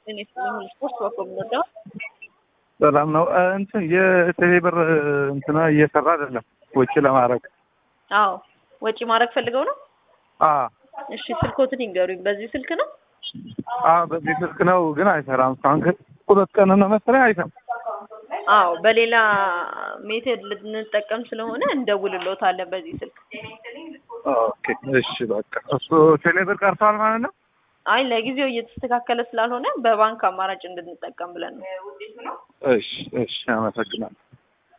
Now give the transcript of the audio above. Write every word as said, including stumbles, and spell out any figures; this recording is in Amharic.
እኔ ስለምን ስፖርት ወቆም ነው ሰላም ነው እንትን የቴሌብር እንትና እየሰራ አይደለም ወጪ ለማድረግ አዎ ወጪ ማድረግ ፈልገው ነው አዎ እሺ ስልኮትን ይንገሩኝ በዚህ ስልክ ነው አዎ በዚህ ስልክ ነው ግን አይሰራም ሳንክ ሁለት ቀን ነው መሰለኝ አይሰራም አዎ በሌላ ሜተድ ልንጠቀም ስለሆነ እንደውልልዎታለን በዚህ ስልክ ኦኬ እሺ በቃ እሱ ቴሌብር ቀርቷል ማለት ነው አይ ለጊዜው እየተስተካከለ ስላልሆነ በባንክ አማራጭ እንድንጠቀም ብለን ነው እሺ እሺ አመሰግናለሁ